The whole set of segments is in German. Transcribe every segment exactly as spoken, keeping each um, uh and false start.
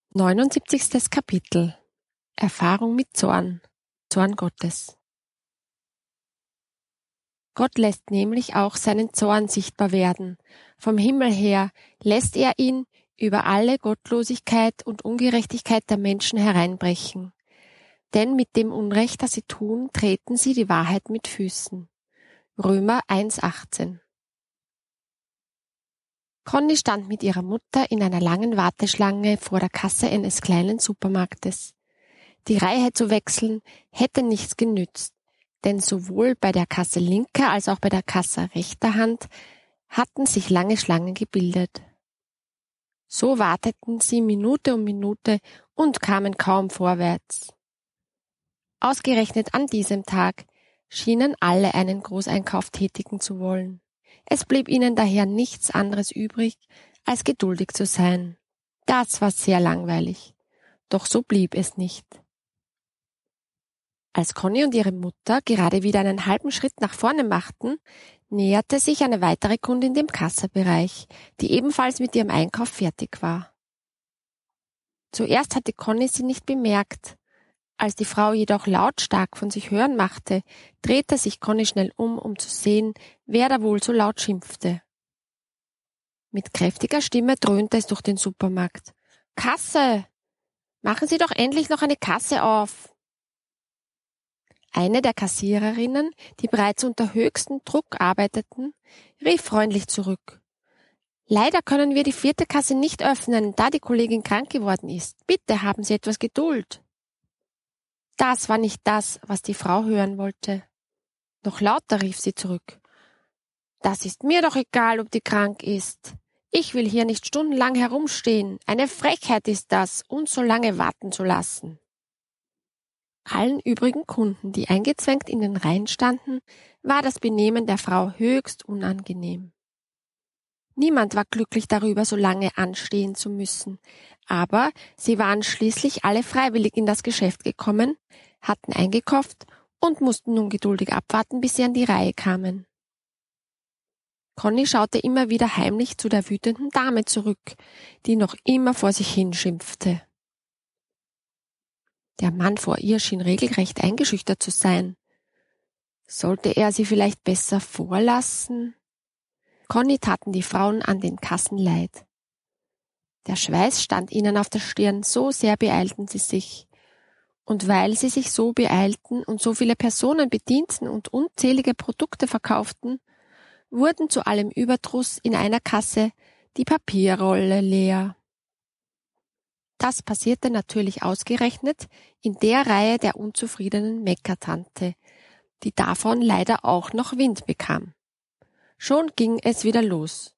neunundsiebzigstes Kapitel. Erfahrung mit Zorn. Zorn Gottes. Gott lässt nämlich auch seinen Zorn sichtbar werden. Vom Himmel her lässt er ihn über alle Gottlosigkeit und Ungerechtigkeit der Menschen hereinbrechen. Denn mit dem Unrecht, das sie tun, treten sie die Wahrheit mit Füßen. Römer eins achtzehn. Conny stand mit ihrer Mutter in einer langen Warteschlange vor der Kasse eines kleinen Supermarktes. Die Reihe zu wechseln hätte nichts genützt, denn sowohl bei der Kasse linker als auch bei der Kasse rechter Hand hatten sich lange Schlangen gebildet. So warteten sie Minute um Minute und kamen kaum vorwärts. Ausgerechnet an diesem Tag schienen alle einen Großeinkauf tätigen zu wollen. Es blieb ihnen daher nichts anderes übrig, als geduldig zu sein. Das war sehr langweilig, doch so blieb es nicht. Als Conny und ihre Mutter gerade wieder einen halben Schritt nach vorne machten, näherte sich eine weitere Kundin dem Kassabereich, die ebenfalls mit ihrem Einkauf fertig war. Zuerst hatte Conny sie nicht bemerkt. Als die Frau jedoch lautstark von sich hören machte, drehte sich Conny schnell um, um zu sehen, wer da wohl so laut schimpfte. Mit kräftiger Stimme dröhnte es durch den Supermarkt. »Kasse! Machen Sie doch endlich noch eine Kasse auf!« Eine der Kassiererinnen, die bereits unter höchstem Druck arbeiteten, rief freundlich zurück. »Leider können wir die vierte Kasse nicht öffnen, da die Kollegin krank geworden ist. Bitte haben Sie etwas Geduld.« Das war nicht das, was die Frau hören wollte. Noch lauter rief sie zurück. »Das ist mir doch egal, ob die krank ist. Ich will hier nicht stundenlang herumstehen. Eine Frechheit ist das, uns so lange warten zu lassen.« Allen übrigen Kunden, die eingezwängt in den Reihen standen, war das Benehmen der Frau höchst unangenehm. Niemand war glücklich darüber, so lange anstehen zu müssen, aber sie waren schließlich alle freiwillig in das Geschäft gekommen, hatten eingekauft und mussten nun geduldig abwarten, bis sie an die Reihe kamen. Conny schaute immer wieder heimlich zu der wütenden Dame zurück, die noch immer vor sich hin schimpfte. Der Mann vor ihr schien regelrecht eingeschüchtert zu sein. Sollte er sie vielleicht besser vorlassen? Conny taten die Frauen an den Kassen leid. Der Schweiß stand ihnen auf der Stirn, so sehr beeilten sie sich. Und weil sie sich so beeilten und so viele Personen bedienten und unzählige Produkte verkauften, wurden zu allem Überdruss in einer Kasse die Papierrolle leer. Das passierte natürlich ausgerechnet in der Reihe der unzufriedenen Meckertante, die davon leider auch noch Wind bekam. Schon ging es wieder los.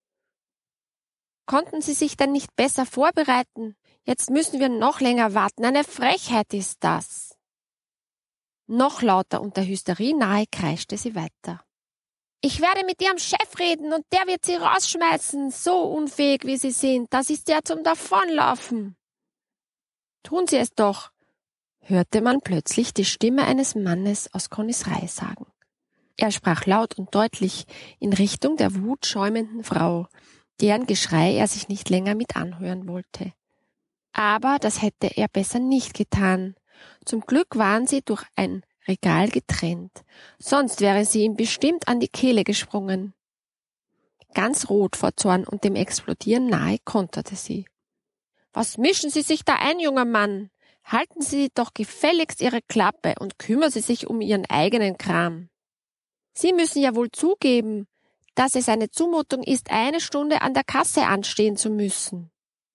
»Konnten Sie sich denn nicht besser vorbereiten? Jetzt müssen wir noch länger warten. Eine Frechheit ist das!« Noch lauter und der Hysterie nahe kreischte sie weiter. »Ich werde mit Ihrem Chef reden und der wird Sie rausschmeißen. So unfähig wie Sie sind, das ist ja zum Davonlaufen.« »Tun Sie es doch«, hörte man plötzlich die Stimme eines Mannes aus Connys Reihe sagen. Er sprach laut und deutlich in Richtung der wutschäumenden Frau, deren Geschrei er sich nicht länger mit anhören wollte. Aber das hätte er besser nicht getan. Zum Glück waren sie durch ein Regal getrennt, sonst wäre sie ihm bestimmt an die Kehle gesprungen. Ganz rot vor Zorn und dem Explodieren nahe konterte sie. »Was mischen Sie sich da ein, junger Mann? Halten Sie doch gefälligst Ihre Klappe und kümmern Sie sich um Ihren eigenen Kram. Sie müssen ja wohl zugeben, dass es eine Zumutung ist, eine Stunde an der Kasse anstehen zu müssen.«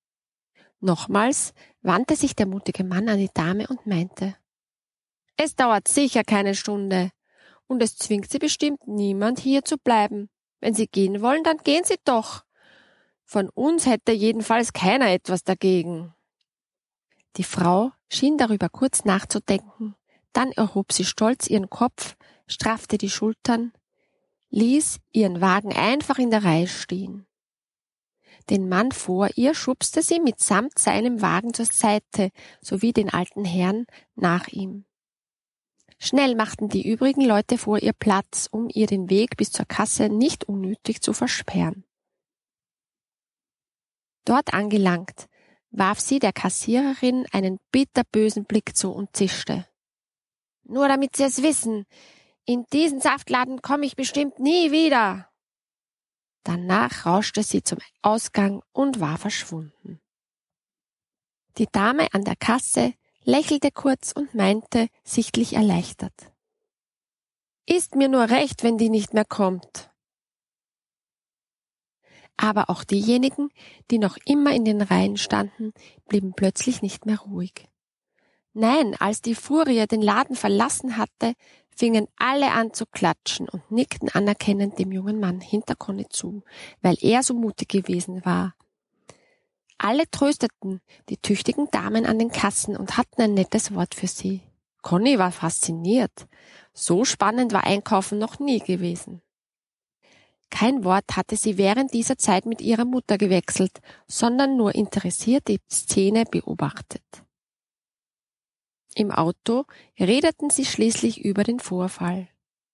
Nochmals wandte sich der mutige Mann an die Dame und meinte, »Es dauert sicher keine Stunde, und es zwingt Sie bestimmt niemand, hier zu bleiben. Wenn Sie gehen wollen, dann gehen Sie doch. Von uns hätte jedenfalls keiner etwas dagegen.« Die Frau schien darüber kurz nachzudenken, dann erhob sie stolz ihren Kopf, straffte die Schultern, ließ ihren Wagen einfach in der Reihe stehen. Den Mann vor ihr schubste sie mitsamt seinem Wagen zur Seite, sowie den alten Herrn nach ihm. Schnell machten die übrigen Leute vor ihr Platz, um ihr den Weg bis zur Kasse nicht unnötig zu versperren. Dort angelangt, warf sie der Kassiererin einen bitterbösen Blick zu und zischte. Nur damit Sie es wissen, in diesen Saftladen komme ich bestimmt nie wieder. Danach rauschte sie zum Ausgang und war verschwunden. Die Dame an der Kasse lächelte kurz und meinte, sichtlich erleichtert. Ist mir nur recht, wenn die nicht mehr kommt. Aber auch diejenigen, die noch immer in den Reihen standen, blieben plötzlich nicht mehr ruhig. Nein, als die Furie den Laden verlassen hatte, fingen alle an zu klatschen und nickten anerkennend dem jungen Mann hinter Conny zu, weil er so mutig gewesen war. Alle trösteten die tüchtigen Damen an den Kassen und hatten ein nettes Wort für sie. Conny war fasziniert. So spannend war Einkaufen noch nie gewesen. Kein Wort hatte sie während dieser Zeit mit ihrer Mutter gewechselt, sondern nur interessiert die Szene beobachtet. Im Auto redeten sie schließlich über den Vorfall.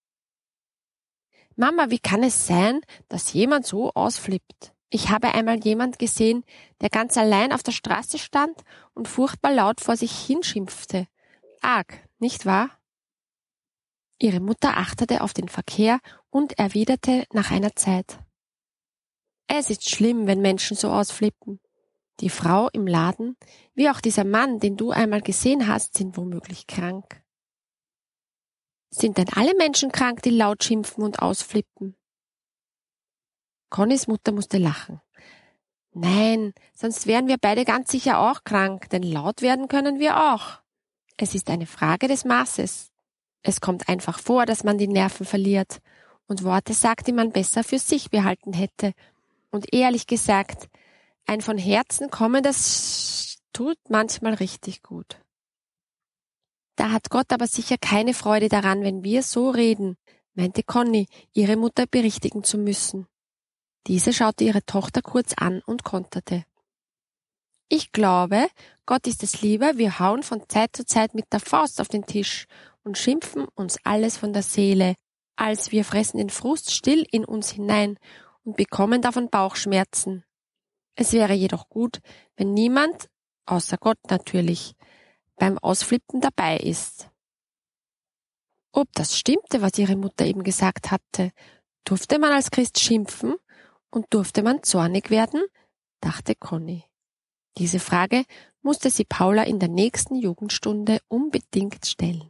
Mama, wie kann es sein, dass jemand so ausflippt? Ich habe einmal jemand gesehen, der ganz allein auf der Straße stand und furchtbar laut vor sich hinschimpfte. Arg, nicht wahr? Ihre Mutter achtete auf den Verkehr und erwiderte nach einer Zeit. Es ist schlimm, wenn Menschen so ausflippen. Die Frau im Laden, wie auch dieser Mann, den du einmal gesehen hast, sind womöglich krank. Sind denn alle Menschen krank, die laut schimpfen und ausflippen? Connys Mutter musste lachen. Nein, sonst wären wir beide ganz sicher auch krank, denn laut werden können wir auch. Es ist eine Frage des Maßes. Es kommt einfach vor, dass man die Nerven verliert und Worte sagt, die man besser für sich behalten hätte. Und ehrlich gesagt, ein von Herzen kommendes tut manchmal richtig gut. Da hat Gott aber sicher keine Freude daran, wenn wir so reden, meinte Conny, ihre Mutter berichtigen zu müssen. Diese schaute ihre Tochter kurz an und konterte. Ich glaube, Gott ist es lieber, wir hauen von Zeit zu Zeit mit der Faust auf den Tisch und schimpfen uns alles von der Seele, als wir fressen den Frust still in uns hinein und bekommen davon Bauchschmerzen. Es wäre jedoch gut, wenn niemand, außer Gott natürlich, beim Ausflippen dabei ist. Ob das stimmte, was ihre Mutter eben gesagt hatte, durfte man als Christ schimpfen und durfte man zornig werden, dachte Conny. Diese Frage musste sie Paula in der nächsten Jugendstunde unbedingt stellen.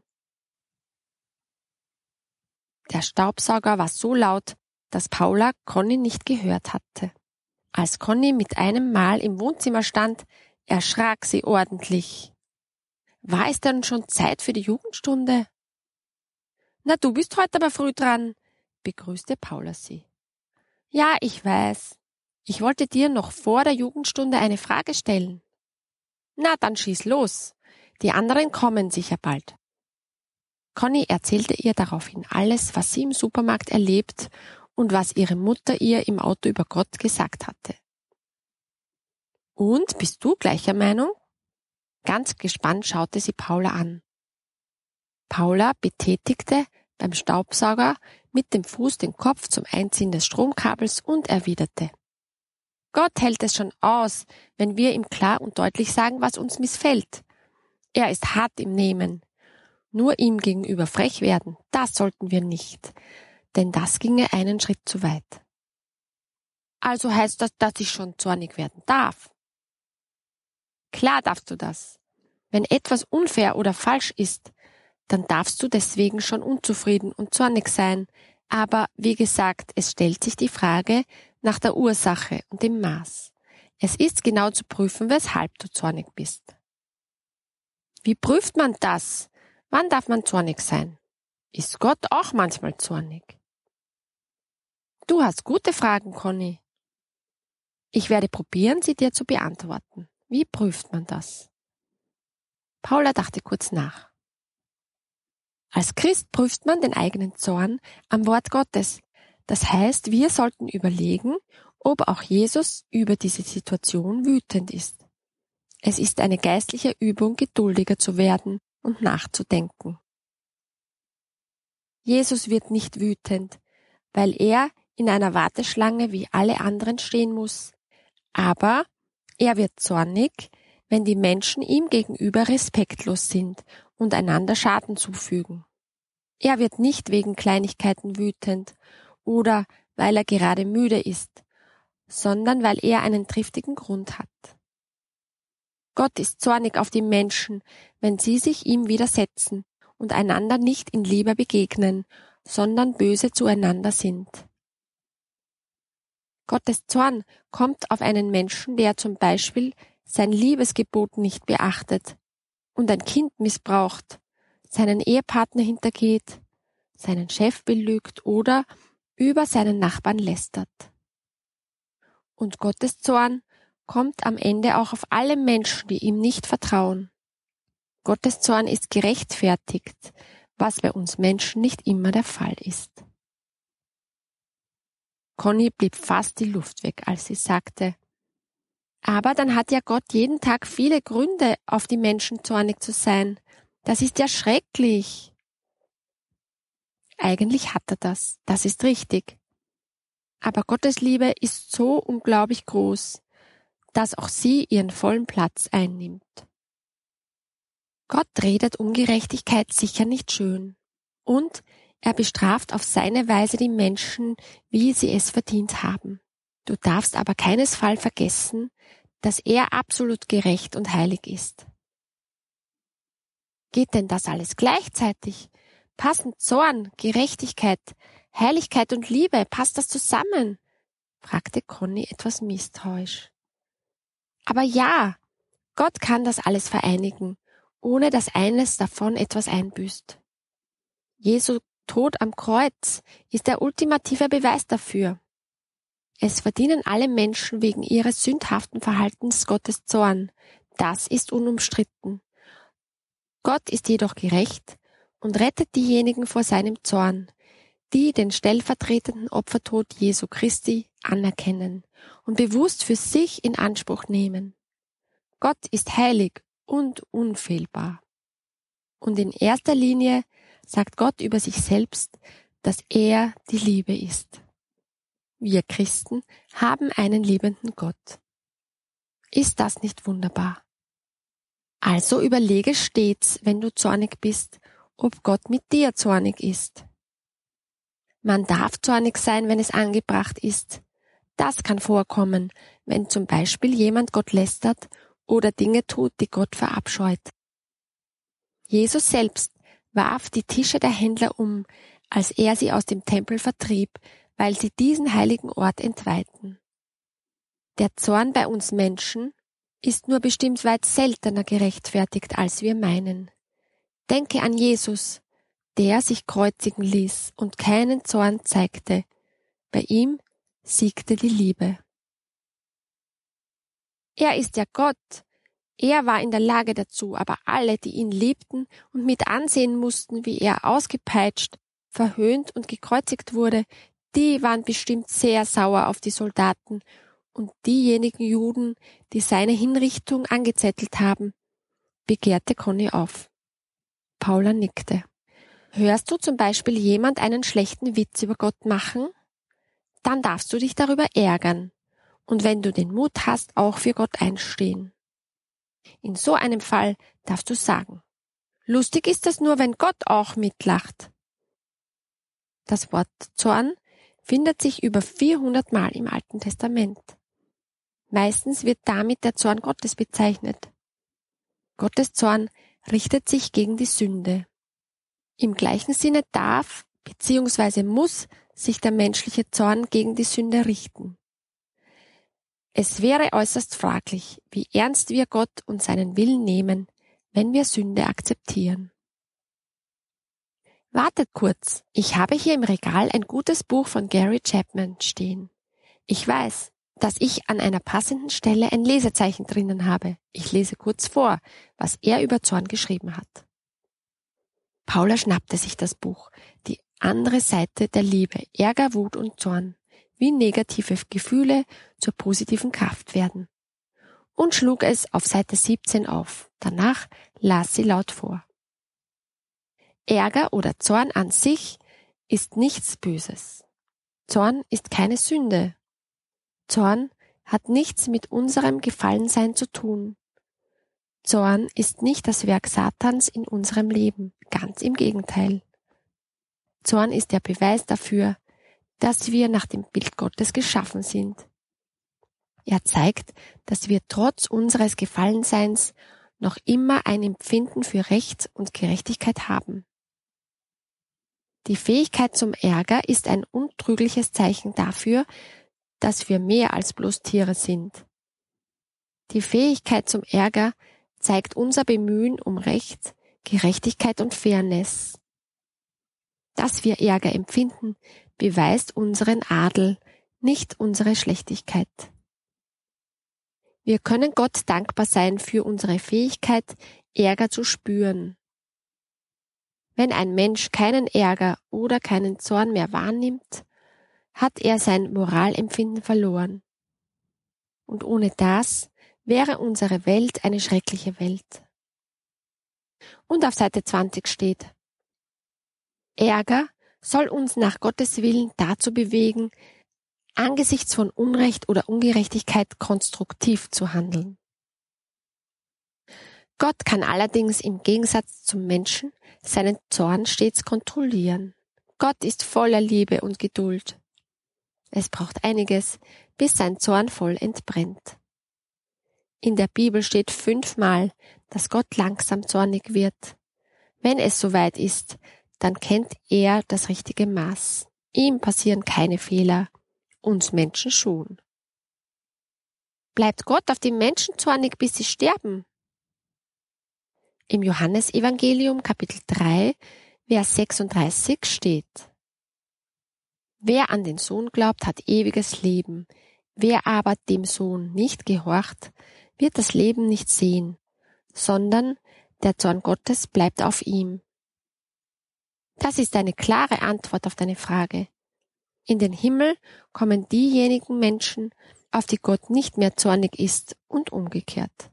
Der Staubsauger war so laut, dass Paula Conny nicht gehört hatte. Als Conny mit einem Mal im Wohnzimmer stand, erschrak sie ordentlich. War es denn schon Zeit für die Jugendstunde? Na, du bist heute aber früh dran, begrüßte Paula sie. Ja, ich weiß. Ich wollte dir noch vor der Jugendstunde eine Frage stellen. Na, dann schieß los. Die anderen kommen sicher bald. Conny erzählte ihr daraufhin alles, was sie im Supermarkt erlebt und was ihre Mutter ihr im Auto über Gott gesagt hatte. Und, bist du gleicher Meinung? Ganz gespannt schaute sie Paula an. Paula betätigte beim Staubsauger mit dem Fuß den Kopf zum Einziehen des Stromkabels und erwiderte. Gott hält es schon aus, wenn wir ihm klar und deutlich sagen, was uns missfällt. Er ist hart im Nehmen. Nur ihm gegenüber frech werden, das sollten wir nicht, denn das ginge einen Schritt zu weit. Also heißt das, dass ich schon zornig werden darf? Klar darfst du das. Wenn etwas unfair oder falsch ist, dann darfst du deswegen schon unzufrieden und zornig sein. Aber wie gesagt, es stellt sich die Frage nach der Ursache und dem Maß. Es ist genau zu prüfen, weshalb du zornig bist. Wie prüft man das? Wann darf man zornig sein? Ist Gott auch manchmal zornig? Du hast gute Fragen, Conny. Ich werde probieren, sie dir zu beantworten. Wie prüft man das? Paula dachte kurz nach. Als Christ prüft man den eigenen Zorn am Wort Gottes. Das heißt, wir sollten überlegen, ob auch Jesus über diese Situation wütend ist. Es ist eine geistliche Übung, geduldiger zu werden und nachzudenken. Jesus wird nicht wütend, weil er in einer Warteschlange wie alle anderen stehen muss. Aber er wird zornig, wenn die Menschen ihm gegenüber respektlos sind und einander Schaden zufügen. Er wird nicht wegen Kleinigkeiten wütend oder weil er gerade müde ist, sondern weil er einen triftigen Grund hat. Gott ist zornig auf die Menschen, wenn sie sich ihm widersetzen und einander nicht in Liebe begegnen, sondern böse zueinander sind. Gottes Zorn kommt auf einen Menschen, der zum Beispiel sein Liebesgebot nicht beachtet und ein Kind missbraucht, seinen Ehepartner hintergeht, seinen Chef belügt oder über seinen Nachbarn lästert. Und Gottes Zorn kommt am Ende auch auf alle Menschen, die ihm nicht vertrauen. Gottes Zorn ist gerechtfertigt, was bei uns Menschen nicht immer der Fall ist. Conny blieb fast die Luft weg, als sie sagte, aber dann hat ja Gott jeden Tag viele Gründe, auf die Menschen zornig zu sein. Das ist ja schrecklich. Eigentlich hat er das, das ist richtig. Aber Gottes Liebe ist so unglaublich groß, dass auch sie ihren vollen Platz einnimmt. Gott redet Ungerechtigkeit sicher nicht schön. Und er bestraft auf seine Weise die Menschen, wie sie es verdient haben. Du darfst aber keinesfalls vergessen, dass er absolut gerecht und heilig ist. Geht denn das alles gleichzeitig? Passen Zorn, Gerechtigkeit, Heiligkeit und Liebe, passt das zusammen? Fragte Conny etwas misstrauisch. Aber ja, Gott kann das alles vereinigen, ohne dass eines davon etwas einbüßt. Jesu Tod am Kreuz ist der ultimative Beweis dafür. Es verdienen alle Menschen wegen ihres sündhaften Verhaltens Gottes Zorn. Das ist unumstritten. Gott ist jedoch gerecht und rettet diejenigen vor seinem Zorn, die den stellvertretenden Opfertod Jesu Christi anerkennen und bewusst für sich in Anspruch nehmen. Gott ist heilig und unfehlbar. Und in erster Linie sagt Gott über sich selbst, dass er die Liebe ist. Wir Christen haben einen liebenden Gott. Ist das nicht wunderbar? Also überlege stets, wenn du zornig bist, ob Gott mit dir zornig ist. Man darf zornig sein, wenn es angebracht ist. Das kann vorkommen, wenn zum Beispiel jemand Gott lästert oder Dinge tut, die Gott verabscheut. Jesus selbst warf die Tische der Händler um, als er sie aus dem Tempel vertrieb, weil sie diesen heiligen Ort entweihten. Der Zorn bei uns Menschen ist nur bestimmt weit seltener gerechtfertigt, als wir meinen. Denke an Jesus, der sich kreuzigen ließ und keinen Zorn zeigte. Bei ihm siegte die Liebe. Er ist ja Gott. Er war in der Lage dazu, aber alle, die ihn liebten und mit ansehen mussten, wie er ausgepeitscht, verhöhnt und gekreuzigt wurde, die waren bestimmt sehr sauer auf die Soldaten und diejenigen Juden, die seine Hinrichtung angezettelt haben, begehrte Conny auf. Paula nickte. Hörst du zum Beispiel jemand einen schlechten Witz über Gott machen? Dann darfst du dich darüber ärgern und wenn du den Mut hast, auch für Gott einstehen. In so einem Fall darfst du sagen, lustig ist es nur, wenn Gott auch mitlacht. Das Wort Zorn findet sich über vierhundert Mal im Alten Testament. Meistens wird damit der Zorn Gottes bezeichnet. Gottes Zorn richtet sich gegen die Sünde. Im gleichen Sinne darf bzw. muss sich der menschliche Zorn gegen die Sünde richten. Es wäre äußerst fraglich, wie ernst wir Gott und seinen Willen nehmen, wenn wir Sünde akzeptieren. Wartet kurz, ich habe hier im Regal ein gutes Buch von Gary Chapman stehen. Ich weiß, dass ich an einer passenden Stelle ein Lesezeichen drinnen habe. Ich lese kurz vor, was er über Zorn geschrieben hat. Paula schnappte sich das Buch, die andere Seite der Liebe, Ärger, Wut und Zorn, wie negative Gefühle zur positiven Kraft werden, und schlug es auf Seite siebzehn auf. Danach las sie laut vor. Ärger oder Zorn an sich ist nichts Böses. Zorn ist keine Sünde. Zorn hat nichts mit unserem Gefallensein zu tun. Zorn ist nicht das Werk Satans in unserem Leben, ganz im Gegenteil. Zorn ist der Beweis dafür, dass wir nach dem Bild Gottes geschaffen sind. Er zeigt, dass wir trotz unseres Gefallenseins noch immer ein Empfinden für Recht und Gerechtigkeit haben. Die Fähigkeit zum Ärger ist ein untrügliches Zeichen dafür, dass wir mehr als bloß Tiere sind. Die Fähigkeit zum Ärger zeigt unser Bemühen um Recht, Gerechtigkeit und Fairness. Dass wir Ärger empfinden, beweist unseren Adel, nicht unsere Schlechtigkeit. Wir können Gott dankbar sein für unsere Fähigkeit, Ärger zu spüren. Wenn ein Mensch keinen Ärger oder keinen Zorn mehr wahrnimmt, hat er sein Moralempfinden verloren. Und ohne das wäre unsere Welt eine schreckliche Welt. Und auf Seite zwanzig steht: Ärger soll uns nach Gottes Willen dazu bewegen, angesichts von Unrecht oder Ungerechtigkeit konstruktiv zu handeln. Gott kann allerdings im Gegensatz zum Menschen seinen Zorn stets kontrollieren. Gott ist voller Liebe und Geduld. Es braucht einiges, bis sein Zorn voll entbrennt. In der Bibel steht fünfmal, dass Gott langsam zornig wird. Wenn es soweit ist, dann kennt er das richtige Maß. Ihm passieren keine Fehler, uns Menschen schon. Bleibt Gott auf die Menschen zornig, bis sie sterben? Im Johannesevangelium Kapitel drei, Vers sechsunddreißig steht: Wer an den Sohn glaubt, hat ewiges Leben. Wer aber dem Sohn nicht gehorcht, wird das Leben nicht sehen, sondern der Zorn Gottes bleibt auf ihm. Das ist eine klare Antwort auf deine Frage. In den Himmel kommen diejenigen Menschen, auf die Gott nicht mehr zornig ist, und umgekehrt.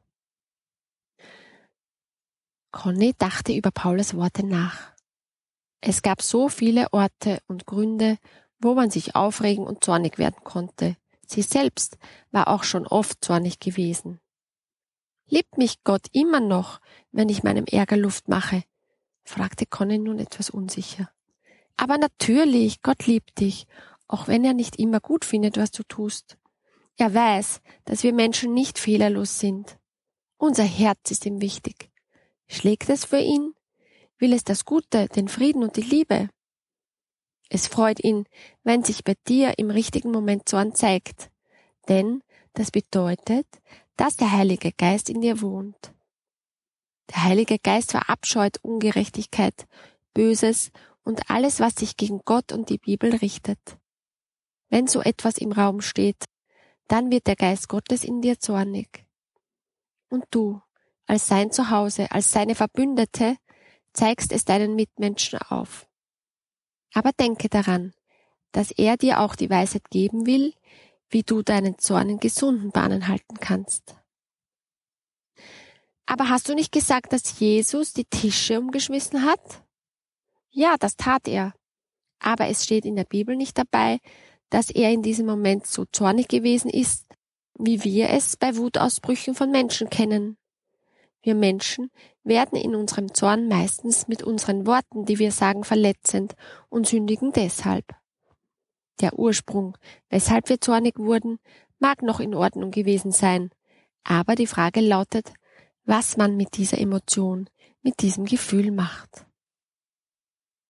Conny dachte über Paulus Worte nach. Es gab so viele Orte und Gründe, wo man sich aufregen und zornig werden konnte. Sie selbst war auch schon oft zornig gewesen. Liebt mich Gott immer noch, wenn ich meinem Ärger Luft mache? Fragte Conny nun etwas unsicher. Aber natürlich, Gott liebt dich, auch wenn er nicht immer gut findet, was du tust. Er weiß, dass wir Menschen nicht fehlerlos sind. Unser Herz ist ihm wichtig. Schlägt es für ihn? Will es das Gute, den Frieden und die Liebe? Es freut ihn, wenn sich bei dir im richtigen Moment Zorn zeigt, denn das bedeutet, dass der Heilige Geist in dir wohnt. Der Heilige Geist verabscheut Ungerechtigkeit, Böses und alles, was sich gegen Gott und die Bibel richtet. Wenn so etwas im Raum steht, dann wird der Geist Gottes in dir zornig. Und du, als sein Zuhause, als seine Verbündete, zeigst es deinen Mitmenschen auf. Aber denke daran, dass er dir auch die Weisheit geben will, wie du deinen Zorn in gesunden Bahnen halten kannst. Aber hast du nicht gesagt, dass Jesus die Tische umgeschmissen hat? Ja, das tat er. Aber es steht in der Bibel nicht dabei, dass er in diesem Moment so zornig gewesen ist, wie wir es bei Wutausbrüchen von Menschen kennen. Wir Menschen werden in unserem Zorn meistens mit unseren Worten, die wir sagen, verletzend und sündigen deshalb. Der Ursprung, weshalb wir zornig wurden, mag noch in Ordnung gewesen sein, aber die Frage lautet, was man mit dieser Emotion, mit diesem Gefühl macht.